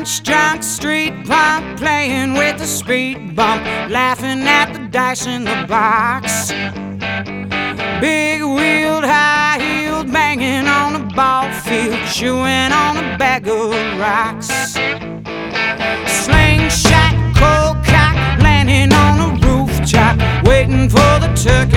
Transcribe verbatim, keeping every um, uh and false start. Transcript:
Punch drunk street punk, playing with the speed bump, laughing at the dice in the box. Big wheeled, high heeled, banging on a ball field, chewing on a bag of rocks. Slingshot, cold cock, landing on a rooftop, waiting for the turkey